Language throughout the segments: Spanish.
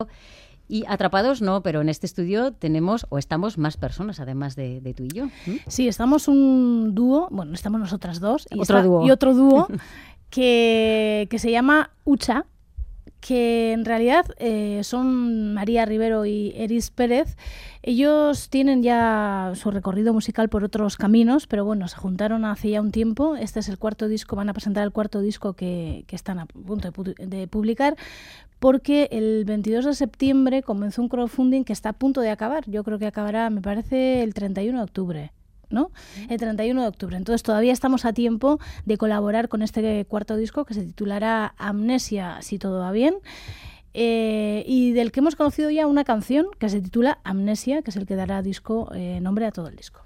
Y Atrapados no, pero en este estudio tenemos o estamos más personas, además de tú y yo. Sí, estamos un dúo, bueno, estamos nosotras dos. Y otro dúo que se llama Ucha, que en realidad son María Rivero y Eris Pérez. Ellos tienen ya su recorrido musical por otros caminos, pero bueno, se juntaron hace ya un tiempo. Este es el cuarto disco, van a presentar el cuarto disco que están a punto de publicar, porque el 22 de septiembre comenzó un crowdfunding que está a punto de acabar. Yo creo que acabará, me parece, el 31 de octubre. ¿No? El 31 de octubre. Entonces todavía estamos a tiempo de colaborar con este cuarto disco que se titulará Amnesia, si todo va bien, y del que hemos conocido ya una canción que se titula Amnesia, que es el que dará nombre a todo el disco.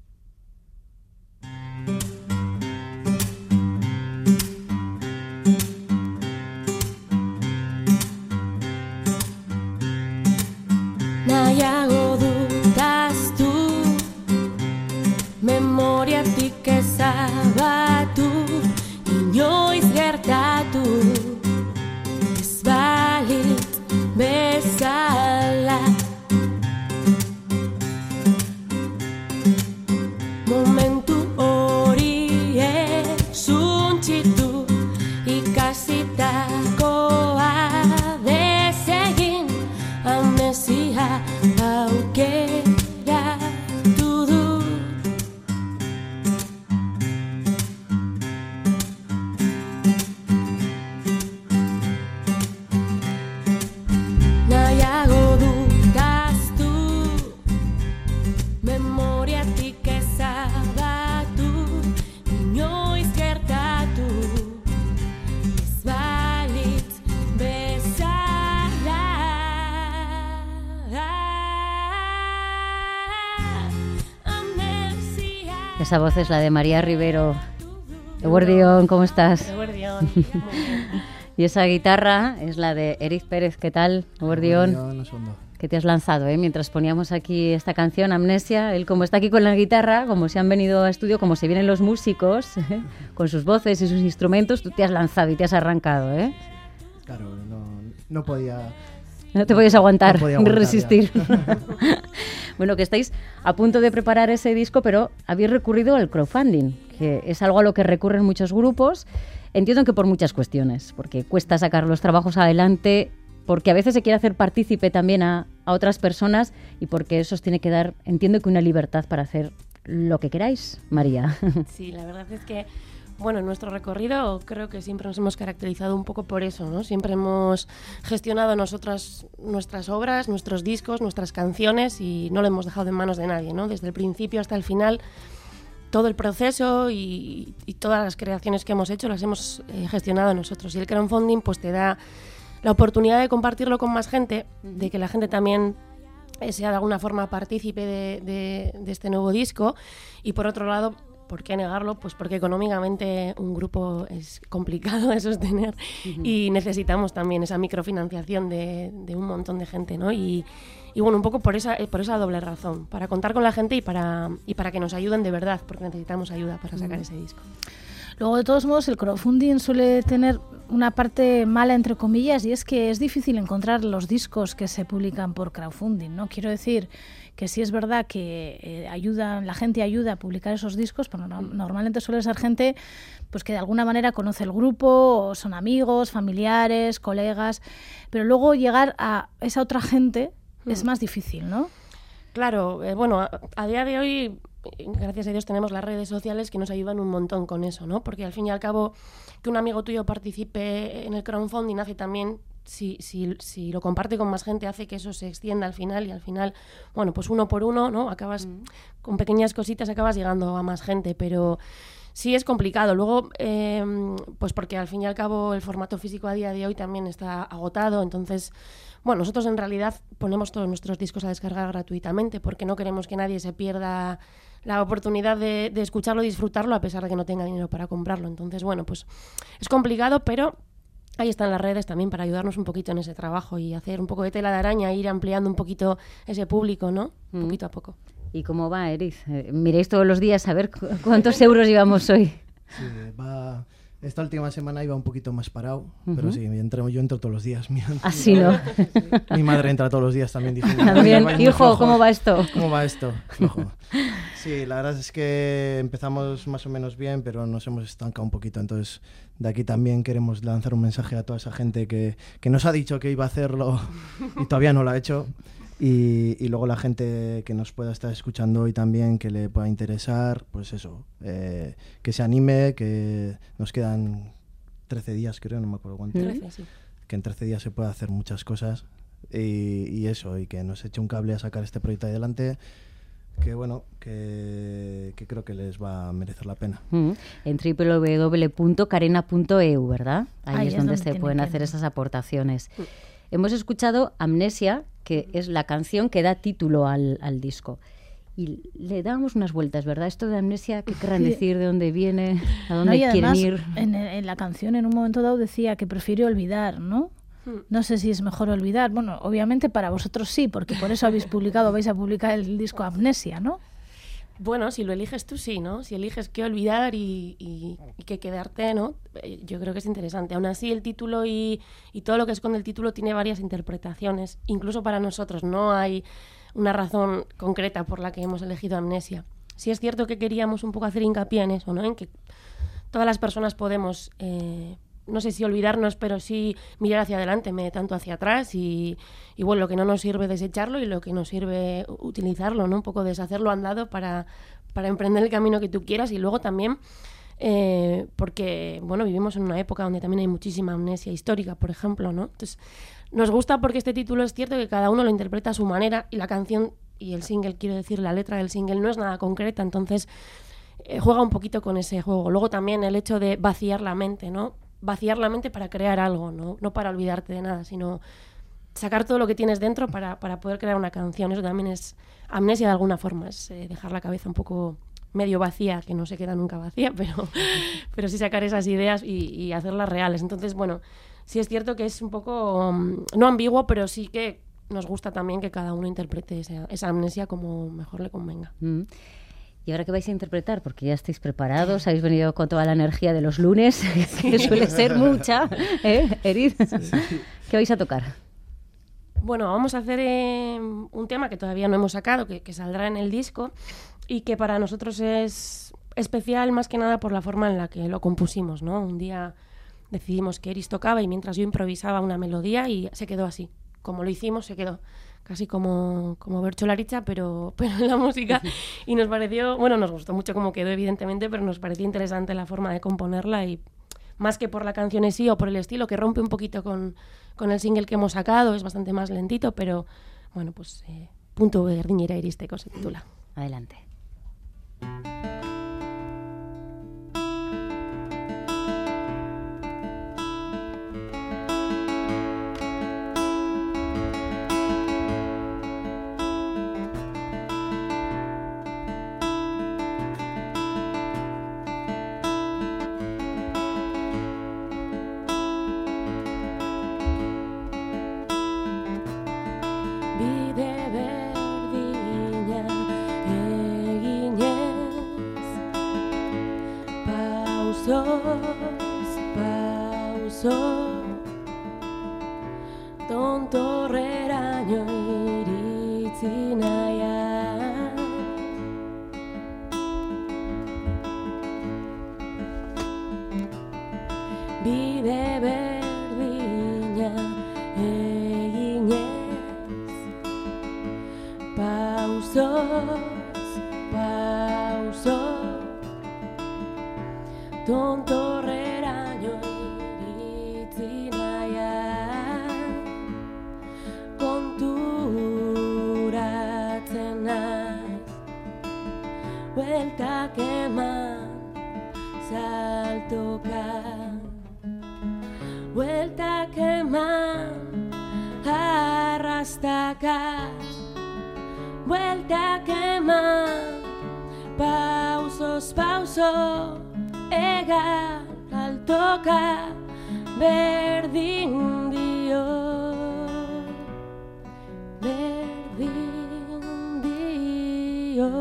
Nahiago dudaztu memoriatik ezabatu, inoiz gertatu ez balitz bezala. Momentu horiek suntsitu ikasitakoa desegin, amnesia aukeratu du. Nahiago dudaztu memoriatik ezabatu, inoiz gertatu ez balitz bezala. Amnesia. Esa voz es la de María Rivero. Eguerdión, ¿cómo estás? Eguerdión. Y esa guitarra es la de Eris Pérez. ¿Qué tal? Eguerdión. Que te has lanzado, mientras poníamos aquí esta canción, Amnesia. Él, como está aquí con la guitarra, como se han venido a estudio, como se vienen los músicos, con sus voces y sus instrumentos, tú te has lanzado y te has arrancado, Claro, no podía... No te podías aguantar, no podía ni aguantar resistir. Bueno, que estáis a punto de preparar ese disco, pero habéis recurrido al crowdfunding, que es algo a lo que recurren muchos grupos. Entiendo que por muchas cuestiones, porque cuesta sacar los trabajos adelante, porque a veces se quiere hacer partícipe también a otras personas y porque eso os tiene que dar, entiendo que una libertad para hacer lo que queráis, María. Sí, la verdad es que, bueno, en nuestro recorrido creo que siempre nos hemos caracterizado un poco por eso, ¿no? Siempre hemos gestionado nosotras nuestras obras, nuestros discos, nuestras canciones y no lo hemos dejado en manos de nadie, ¿no? Desde el principio hasta el final, todo el proceso y todas las creaciones que hemos hecho las hemos gestionado nosotros. Y el crowdfunding pues te da la oportunidad de compartirlo con más gente, de que la gente también sea de alguna forma partícipe de este nuevo disco. Y por otro lado, ¿por qué negarlo? Pues porque económicamente un grupo es complicado de sostener y necesitamos también esa microfinanciación de un montón de gente, ¿no? Y bueno, un poco por esa doble razón, para contar con la gente y para que nos ayuden de verdad, porque necesitamos ayuda para sacar ese disco. Luego, de todos modos, el crowdfunding suele tener una parte mala, entre comillas, y es que es difícil encontrar los discos que se publican por crowdfunding, ¿no? Quiero decir que sí es verdad que la gente ayuda a publicar esos discos, pero normalmente suele ser gente pues que de alguna manera conoce el grupo, o son amigos, familiares, colegas, pero luego llegar a esa otra gente es más difícil, ¿no? Claro, bueno, a día de hoy, gracias a Dios, tenemos las redes sociales que nos ayudan un montón con eso, ¿no? Porque al fin y al cabo, que un amigo tuyo participe en el crowdfunding hace también, si lo comparte con más gente, hace que eso se extienda al final y al final, bueno, pues uno por uno, ¿no? Acabas con pequeñas cositas, acabas llegando a más gente, pero sí es complicado. Luego, pues porque al fin y al cabo el formato físico a día de hoy también está agotado, entonces... Bueno, nosotros en realidad ponemos todos nuestros discos a descargar gratuitamente porque no queremos que nadie se pierda la oportunidad de escucharlo y disfrutarlo a pesar de que no tenga dinero para comprarlo. Entonces, bueno, pues es complicado, pero ahí están las redes también para ayudarnos un poquito en ese trabajo y hacer un poco de tela de araña, ir ampliando un poquito ese público, ¿no? Poquito a poco. ¿Y cómo va, Eris? Miréis todos los días a ver cuántos euros llevamos hoy. Sí, va Esta última semana iba un poquito más parado, pero sí, yo entro todos los días. Así, ¿no? Mi madre entra todos los días también diciendo... También, hijo, ¿cómo va esto? ¿Cómo va esto? Flojo. Sí, la verdad es que empezamos más o menos bien, pero nos hemos estancado un poquito. Entonces, de aquí también queremos lanzar un mensaje a toda esa gente que nos ha dicho que iba a hacerlo y todavía no lo ha hecho. Y luego la gente que nos pueda estar escuchando hoy también, que le pueda interesar, pues eso, que se anime, que nos quedan 13 días, creo, no me acuerdo cuánto. 13, sí. Que en 13 días se puede hacer muchas cosas y eso, y que nos eche un cable a sacar este proyecto adelante, que bueno, que creo que les va a merecer la pena. En www.carena.eu, ¿verdad? Ahí es donde se pueden hacer esas aportaciones. Hemos escuchado Amnesia, que es la canción que da título al disco. Y le damos unas vueltas, ¿verdad? Esto de amnesia, ¿qué querrán decir? ¿De dónde viene? ¿A dónde quieren ir? En la canción, en un momento dado, decía que prefiere olvidar, ¿no? No sé si es mejor olvidar. Bueno, obviamente para vosotros sí, porque por eso vais a publicar el disco Amnesia, ¿no? Bueno, si lo eliges tú, sí, ¿no? Si eliges qué olvidar y qué quedarte, ¿no? Yo creo que es interesante. Aún así, el título y todo lo que esconde el título tiene varias interpretaciones. Incluso para nosotros no hay una razón concreta por la que hemos elegido Amnesia. Sí es cierto que queríamos un poco hacer hincapié en eso, ¿no? En que todas las personas podemos... no sé si olvidarnos, pero sí mirar hacia adelante, en vez de tanto hacia atrás y bueno, lo que no nos sirve desecharlo y lo que nos sirve utilizarlo, ¿no? Un poco deshacerlo andado para emprender el camino que tú quieras y luego también porque, bueno, vivimos en una época donde también hay muchísima amnesia histórica, por ejemplo, ¿no? Entonces, nos gusta porque este título es cierto que cada uno lo interpreta a su manera y la canción y el single, quiero decir, la letra del single no es nada concreta, entonces juega un poquito con ese juego. Luego también el hecho de vaciar la mente, ¿no? Vaciar la mente para crear algo, no para olvidarte de nada, sino sacar todo lo que tienes dentro para poder crear una canción. Eso también es amnesia de alguna forma, es dejar la cabeza un poco medio vacía, que no se queda nunca vacía, pero sí sacar esas ideas y hacerlas reales. Entonces, bueno, sí es cierto que es un poco, no ambiguo, pero sí que nos gusta también que cada uno interprete esa amnesia como mejor le convenga. ¿Y ahora qué vais a interpretar? Porque ya estáis preparados, habéis venido con toda la energía de los lunes, que suele ser mucha, Eriz? Sí. ¿Qué vais a tocar? Bueno, vamos a hacer un tema que todavía no hemos sacado, que saldrá en el disco y que para nosotros es especial más que nada por la forma en la que lo compusimos, ¿no? Un día decidimos que Eriz tocaba y mientras yo improvisaba una melodía y se quedó así. Como lo hicimos, se quedó. Casi como Bercholaricha, pero en la música. Y nos pareció, bueno, nos gustó mucho cómo quedó, evidentemente, pero nos pareció interesante la forma de componerla y más que por la canción en sí o por el estilo, que rompe un poquito con el single que hemos sacado, es bastante más lentito, pero bueno, pues punto berdinera iristeko se titula. Adelante. Tontorreraino iritsi nahian bide berdina eginez pausoz pauso tontorreraino iritsi nahian konturatzen naiz bueltak eman saltoka bueltak eman arrastaka bueltak eman pausoz pauso egan altoka berdin dio berdin dio.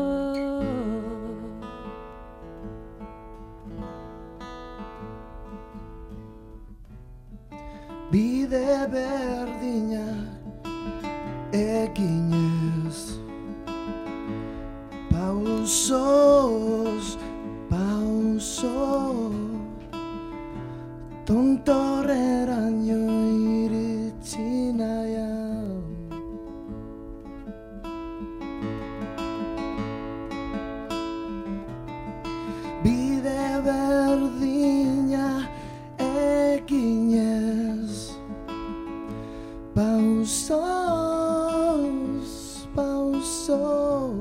eginez. Pausos, pauso, tontorreraino iritsi nahian. Bide berdina eginez. Pausos, pauso,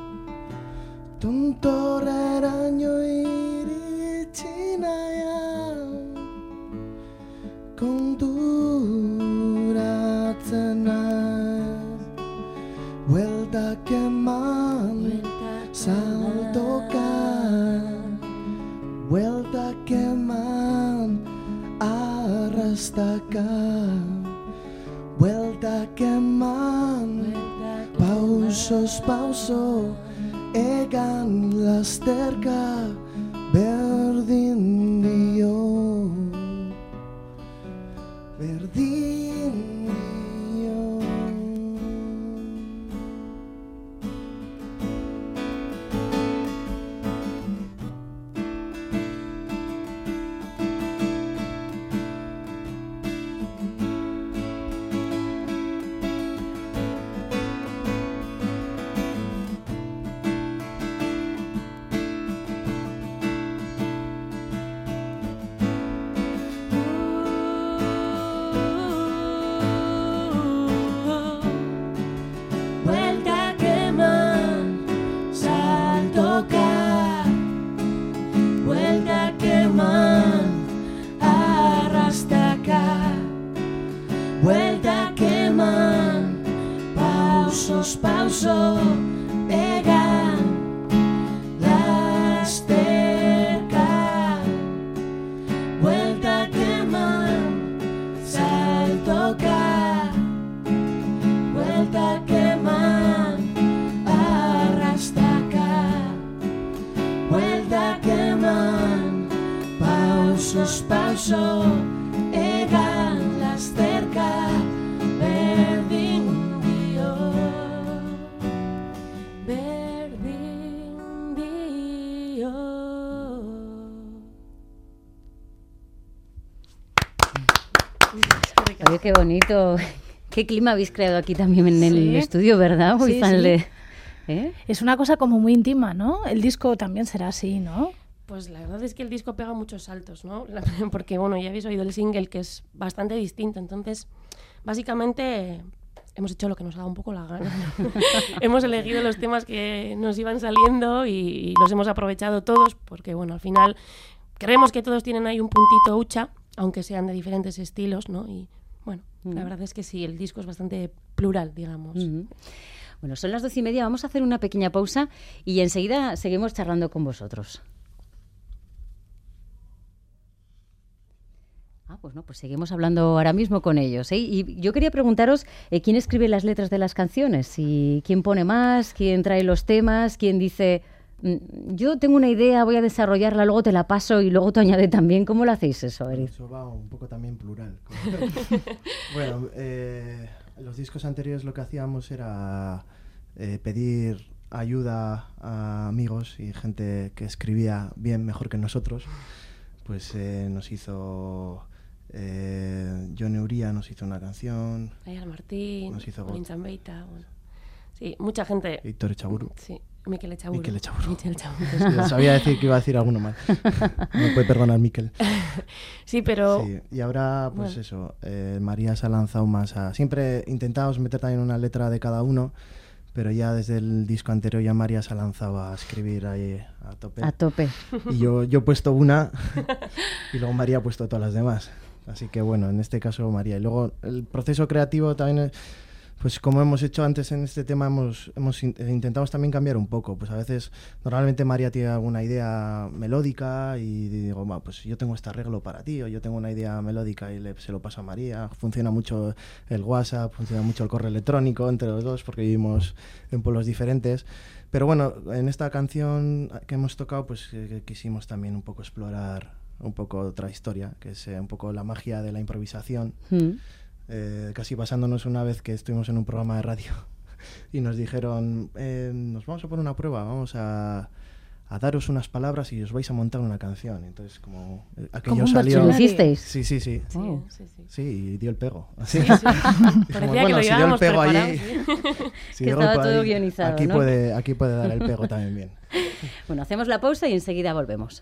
tontorreraino iritsi nahian. Konturatzen naiz, bueltak eman, saltoka, bueltak eman, arrastaka, bueltak eman, pausos, pauso, egan lasterka, berdin dio, berdin dio. Vuelta queman, saltoca, vuelta queman, arrastaca, vuelta queman, pausos, pauso, egan, lasterka, vuelta queman, saltoca, vuelta queman, arrastaca, vuelta queman, pausos, pauso, egan, lasterka, berdin dio, berdin dio. Oye, qué bonito. Qué clima habéis creado aquí también en el Sí. estudio, ¿verdad? Muy Sí, fan sí. de... ¿Eh? Es una cosa como muy íntima, ¿no? El disco también será así, ¿no? Pues la verdad es que el disco pega muchos saltos, ¿no? Porque, bueno, ya habéis oído el single, que es bastante distinto. Entonces, básicamente, hemos hecho lo que nos ha dado un poco la gana, ¿no? Hemos elegido los temas que nos iban saliendo y los hemos aprovechado todos, porque, bueno, al final creemos que todos tienen ahí un puntito hucha, aunque sean de diferentes estilos, ¿no? Y, bueno, la verdad es que sí, el disco es bastante plural, digamos. Ujú. Bueno, son las 12:30, vamos a hacer una pequeña pausa y enseguida seguimos charlando con vosotros. Pues no, pues seguimos hablando ahora mismo con ellos, ¿eh? Y yo quería preguntaros quién escribe las letras de las canciones, y quién pone más, quién trae los temas, quién dice, yo tengo una idea, voy a desarrollarla, luego te la paso y luego tú añade también. ¿Cómo lo hacéis eso, Eric? Eso va un poco también plural. Bueno, los discos anteriores lo que hacíamos era pedir ayuda a amigos y gente que escribía bien, mejor que nosotros. Pues nos hizo Jon Uría, nos hizo una canción. Ayala Martín, Nos hizo Olin Zambeita, bueno. Sí, mucha gente. Víctor Echaguru. Sí, Mikel Echaguru. Mikel Echaguru. Mikel Echaguru. Sí, sabía decir que iba a decir alguno mal. Me puede perdonar Mikel. Sí, pero... Sí, y ahora, pues bueno. eso, María se ha lanzado más a... Siempre intentamos meter también una letra de cada uno, pero ya desde el disco anterior ya María se ha lanzado a escribir ahí a tope. A tope. Y yo he puesto una y luego María ha puesto todas las demás. Así que bueno, en este caso María. Y luego el proceso creativo también, pues como hemos hecho antes en este tema, intentamos también cambiar un poco. Pues a veces, normalmente María tiene alguna idea melódica y digo, pues yo tengo este arreglo para ti, o yo tengo una idea melódica y se lo paso a María. Funciona mucho el WhatsApp, funciona mucho el correo electrónico entre los dos porque vivimos en pueblos diferentes. Pero bueno, en esta canción que hemos tocado, pues quisimos también un poco explorar un poco otra historia, que es un poco la magia de la improvisación. casi basándonos una vez que estuvimos en un programa de radio y nos dijeron, nos vamos a poner una prueba, vamos a daros unas palabras y os vais a montar una canción. Entonces, como aquello salió... ¿Lo hicisteis? Sí. Sí. Sí, y dio el pego. Sí. Parecía que lo llevábamos preparado. Que estaba todo guionizado, aquí, ¿no? Aquí puede dar el pego también bien. Bueno, hacemos la pausa y enseguida volvemos.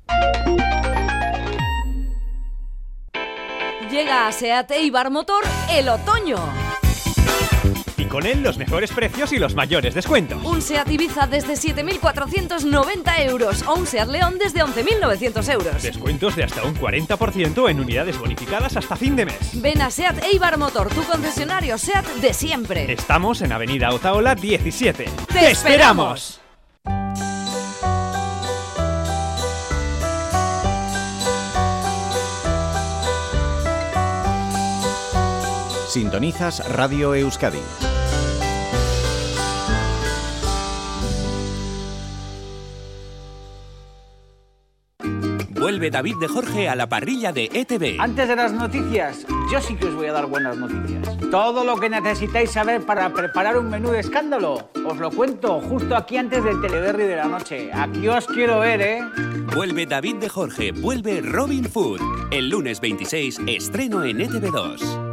Llega a SEAT Eibar Motor el otoño. Y con él los mejores precios y los mayores descuentos. Un SEAT Ibiza desde 7.490 euros o un SEAT León desde 11.900 euros. Descuentos de hasta un 40% en unidades bonificadas hasta fin de mes. Ven a SEAT Eibar Motor, tu concesionario SEAT de siempre. Estamos en Avenida Otaola 17. ¡Te esperamos! Sintonizas Radio Euskadi. Vuelve David de Jorge a la parrilla de ETV. Antes de las noticias, yo sí que os voy a dar buenas noticias. Todo lo que necesitáis saber para preparar un menú de escándalo, os lo cuento justo aquí antes del Teleberry de la noche. Aquí os quiero ver, ¿eh? Vuelve David de Jorge, vuelve Robin Food. El lunes 26, estreno en ETV2.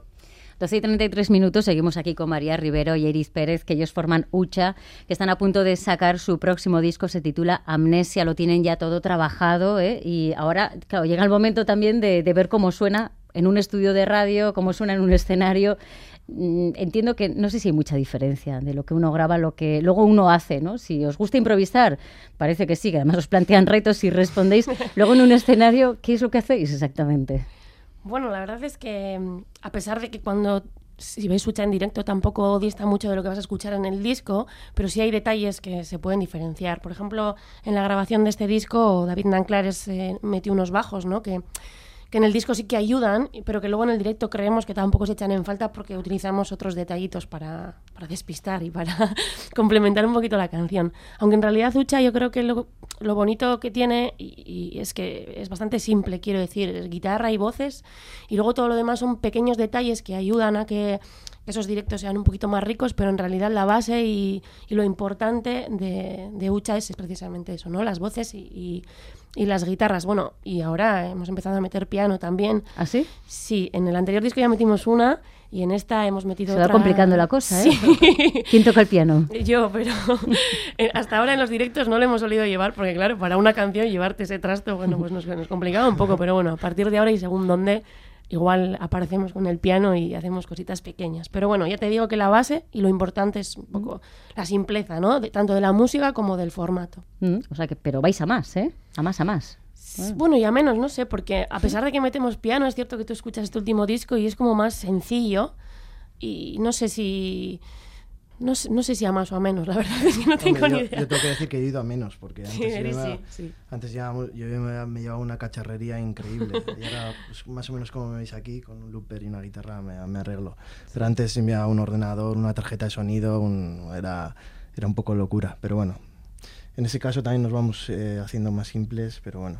12:33, seguimos aquí con María Rivero y Eris Pérez, que ellos forman Ucha, que están a punto de sacar su próximo disco, se titula Amnesia, lo tienen ya todo trabajado, y ahora, claro, llega el momento también de ver cómo suena en un estudio de radio, cómo suena en un escenario. Entiendo que no sé si hay mucha diferencia de lo que uno graba, lo que luego uno hace, ¿no? Si os gusta improvisar, parece que sí, que además os plantean retos y respondéis. Luego en un escenario, ¿qué es lo que hacéis exactamente? Bueno, la verdad es que a pesar de que si veis Ucha en directo tampoco dista mucho de lo que vas a escuchar en el disco, pero sí hay detalles que se pueden diferenciar. Por ejemplo, en la grabación de este disco, David Nanclares metió unos bajos, ¿no? que en el disco sí que ayudan, pero que luego en el directo creemos que tampoco se echan en falta porque utilizamos otros detallitos para despistar y para complementar un poquito la canción. Aunque en realidad Ucha yo creo que lo bonito que tiene y es que es bastante simple, quiero decir, es guitarra y voces, y luego todo lo demás son pequeños detalles que ayudan a que esos directos sean un poquito más ricos, pero en realidad la base y lo importante de Ucha es precisamente eso, ¿no? Las voces y las guitarras. Bueno, y ahora hemos empezado a meter piano también. ¿Ah, sí? Sí, en el anterior disco ya metimos una y en esta hemos metido otra. Se va complicando la cosa, ¿eh? Sí. ¿Quién toca el piano? Yo, pero hasta ahora en los directos no lo hemos solido llevar porque, claro, para una canción llevarte ese trasto, bueno, pues nos complicaba un poco, pero bueno, a partir de ahora y según dónde, igual aparecemos con el piano y hacemos cositas pequeñas. Pero bueno, ya te digo que la base y lo importante es un poco la simpleza, ¿no? Tanto de la música como del formato. O sea que, pero vais a más, ¿eh? A más. Bueno, y a menos, no sé, porque a pesar de que metemos piano, es cierto que tú escuchas este último disco y es como más sencillo y no sé si a más o a menos, la verdad es que no tengo ni idea. Yo tengo que decir que he ido a menos, porque antes antes yo me llevaba una cacharrería increíble y ahora pues, más o menos como me veis aquí, con un looper y una guitarra me arreglo. Pero antes me llevaba un ordenador, una tarjeta de sonido, era un poco locura, pero bueno. En ese caso también nos vamos haciendo más simples, pero bueno.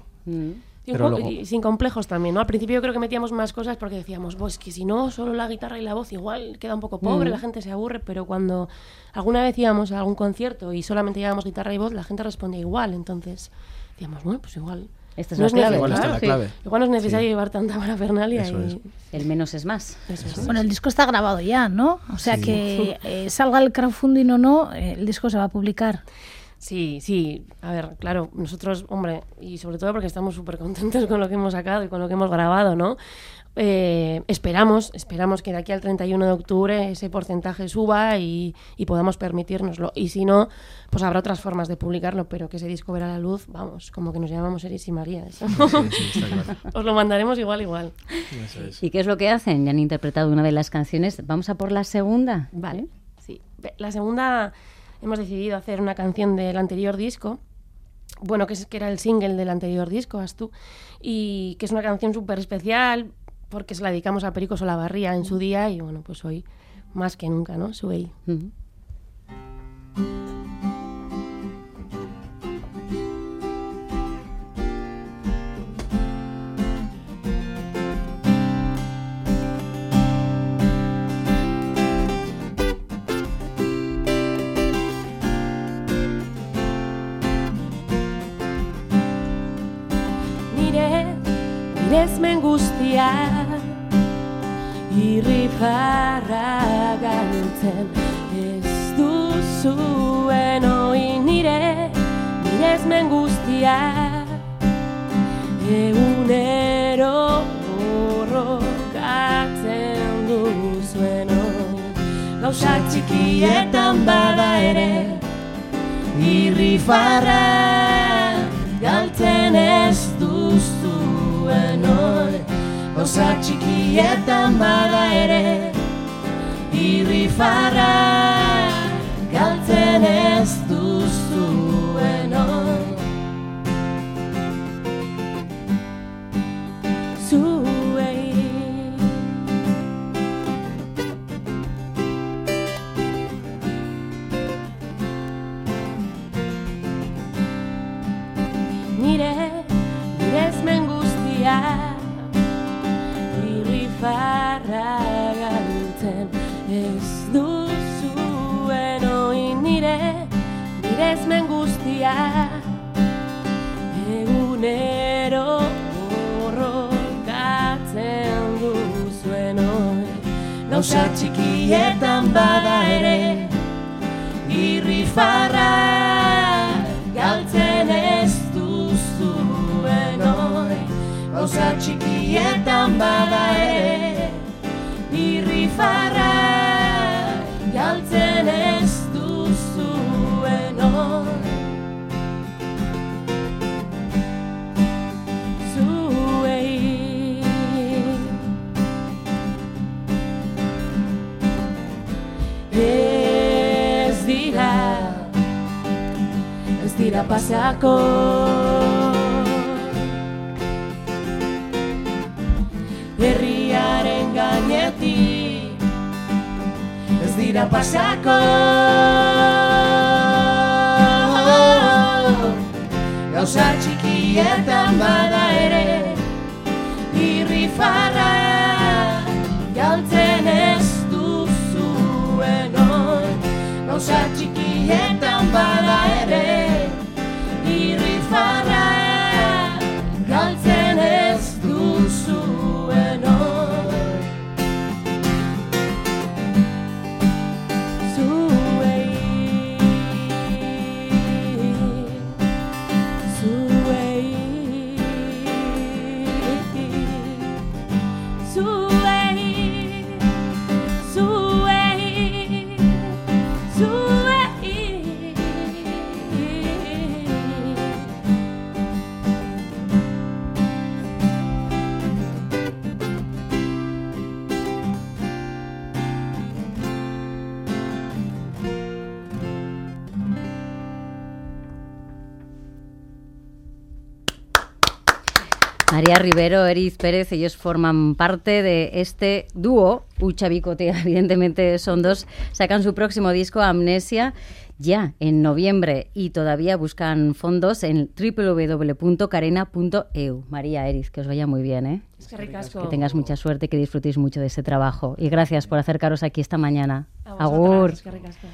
Y sin complejos también, ¿no? Al principio yo creo que metíamos más cosas porque decíamos, pues que si no, solo la guitarra y la voz igual queda un poco pobre, la gente se aburre, pero cuando alguna vez íbamos a algún concierto y solamente llevábamos guitarra y voz, la gente respondía igual, entonces decíamos, bueno, pues igual... Esta es la clave. Igual está la clave. Igual no es necesario llevar tanta parafernalia. El menos es más. Eso es. Bueno, el disco está grabado ya, ¿no? O sea que salga el crowdfunding o no, el disco se va a publicar. Sí. A ver, claro, nosotros, hombre, y sobre todo porque estamos súper contentos con lo que hemos sacado y con lo que hemos grabado, ¿no? Esperamos que de aquí al 31 de octubre ese porcentaje suba y podamos permitírnoslo. Y si no, pues habrá otras formas de publicarlo, pero que ese disco verá la luz, vamos, como que nos llamamos Eris y María. Eso. Sí, está claro. Os lo mandaremos igual. Eso es. ¿Y qué es lo que hacen? Ya han interpretado una de las canciones. ¿Vamos a por la segunda? Vale, sí. La segunda... Hemos decidido hacer una canción del anterior disco, bueno, que era el single del anterior disco, As tú, y que es una canción súper especial porque se la dedicamos a Perico Solabarría en su día y bueno, pues hoy más que nunca, ¿no? Sube. miresmen guztia, irrifarra galtzen. Ez duzuen hoi nire miresmen guztia, egunero borrokatzen duzuen hoi. Gauza txikietan bada ere, irrifarra galtzen ez duzuen hoi. Gauza txikietan bada ere, irrifarra galtzen ez duzuen hoi. Zuei miresmen guztia, irrifarra galtzen ez duzuen hoi. Miresmen guztia, egunero borrokatzen duzuen hoi. Gauza txikietan bada ere, irrifarra galtzen ez duzuen hoi. Gauza txikietan bada ere, irrifarra galtzen ez duzuen hoi. Zuei ez dira pasako, herriaren gainetik ez dira pasako. Gauza txikietan bada ere, irrifarra galtzen ez duzuen hoi. Gauza txikietan bada ere, irrifarra galtzen ez duzuen hoi. Zuei María Rivero, Eriz Pérez, ellos forman parte de este dúo, Hutsa bikotea, evidentemente son dos, sacan su próximo disco, Amnesia, ya en noviembre y todavía buscan fondos en www.carena.eu. María, Eriz, que os vaya muy bien, ¿eh? Que tengas mucha suerte, que disfrutéis mucho de ese trabajo y gracias por acercaros aquí esta mañana. Agur.